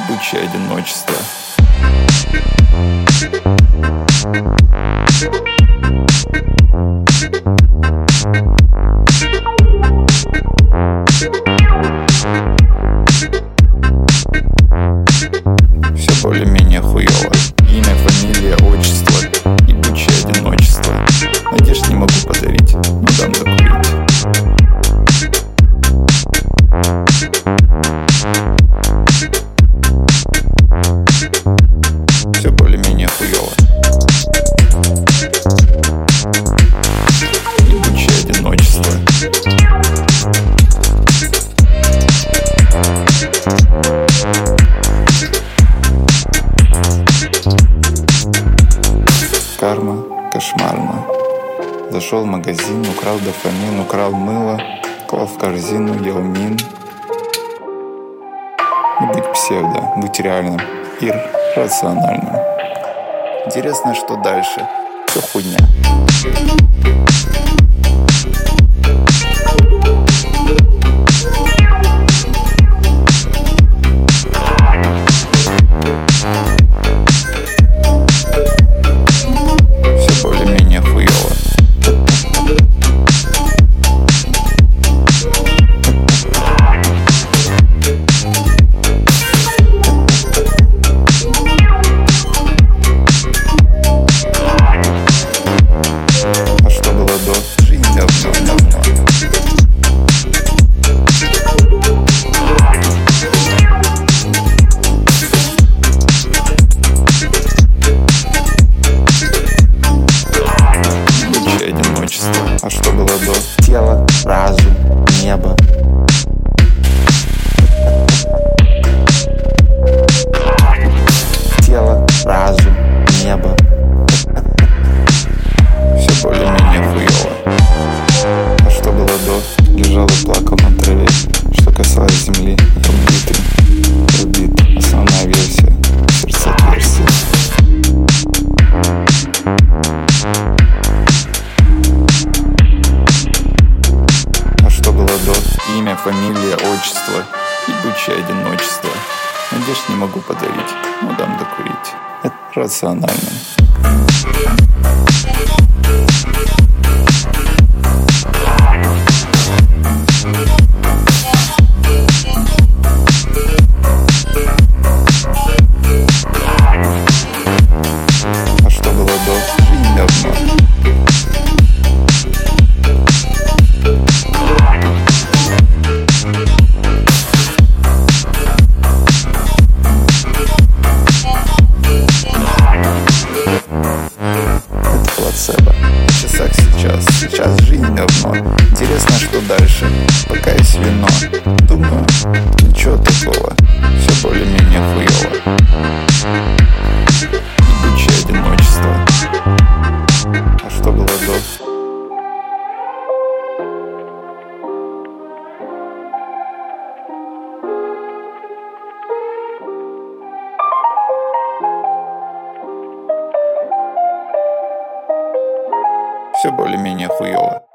ебучее одиночество. Все более-менее хуёво. Имя, фамилия, отчество. Ебучее одиночество. Надежд не могу подарить, но дам докурить. Все более-менее хуёво. Ебучее одиночество. Карма кошмарна. Зашел в магазин, украл дофамин, украл мыло, клал в корзину, ел мин. Не будь псевдо, будь реальным, иррациональным. Интересно, что дальше? Все хуйня. Все более-менее хуёво. А что было до? Жизнь говно. Ебучее одиночество. А что было до? Тело, разум, небо. Тело, разум, небо. Все более-менее хуёво. А что было до? Лежал и плакал на траве. Что касалось земли, я убит. Основная версия. Сердцеотверстие. А что было до? Имя, фамилия, отчество. Ебучее одиночество. Надежд не могу подарить, но дам докурить. Это рационально. А что было до? Жизнь говно. Это плацебо. На часах сейчас жизнь говно. Интересно, что дальше? Пока есть вино. Думаю, ничего такого. Все более-менее хуёво. Ебучее одиночество. А что было до? Все более-менее хуёво.